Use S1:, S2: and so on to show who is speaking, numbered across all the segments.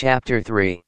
S1: Chapter 3.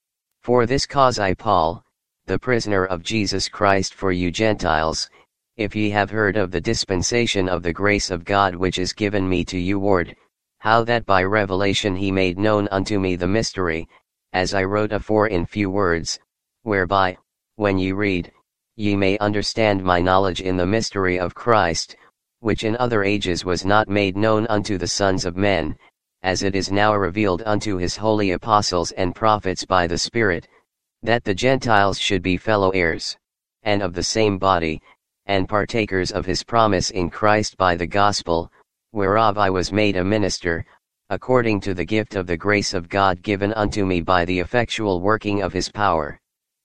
S1: For this cause I Paul, the prisoner of Jesus Christ for you Gentiles, if ye have heard of the dispensation of the grace of God which is given me to you ward, how that by revelation he made known unto me the mystery, as I wrote afore in few words, whereby, when ye read, ye may understand my knowledge in the mystery of Christ, which in other ages was not made known unto the sons of men, as it is now revealed unto his holy apostles and prophets by the Spirit, that the Gentiles should be fellow heirs, and of the same body, and partakers of his promise in Christ by the gospel, whereof I was made a minister, according to the gift of the grace of God given unto me by the effectual working of his power.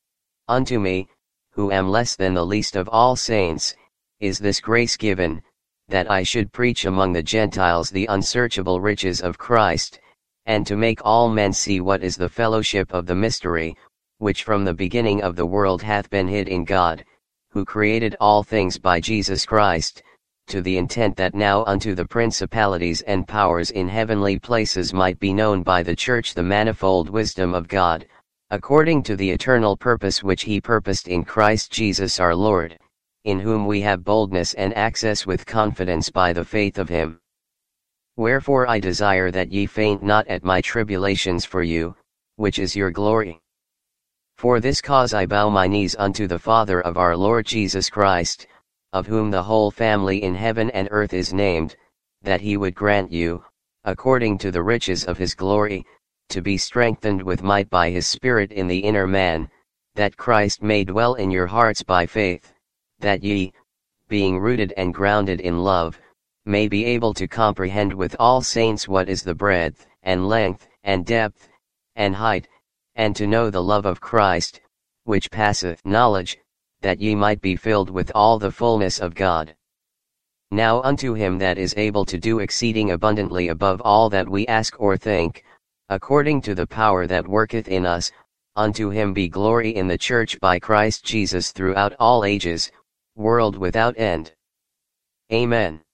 S1: Unto me, who am less than the least of all saints, is this grace given, that I should preach among the Gentiles the unsearchable riches of Christ, and to make all men see what is the fellowship of the mystery, which from the beginning of the world hath been hid in God, who created all things by Jesus Christ, to the intent that now unto the principalities and powers in heavenly places might be known by the church the manifold wisdom of God, according to the eternal purpose which he purposed in Christ Jesus our Lord, in whom we have boldness and access with confidence by the faith of him. Wherefore I desire that ye faint not at my tribulations for you, which is your glory. For this cause I bow my knees unto the Father of our Lord Jesus Christ, of whom the whole family in heaven and earth is named, that he would grant you, according to the riches of his glory, to be strengthened with might by his Spirit in the inner man, that Christ may dwell in your hearts by faith, that ye, being rooted and grounded in love, may be able to comprehend with all saints what is the breadth, and length, and depth, and height, and to know the love of Christ, which passeth knowledge, that ye might be filled with all the fullness of God. Now unto him that is able to do exceeding abundantly above all that we ask or think, according to the power that worketh in us, unto him be glory in the church by Christ Jesus throughout all ages, world without end. Amen.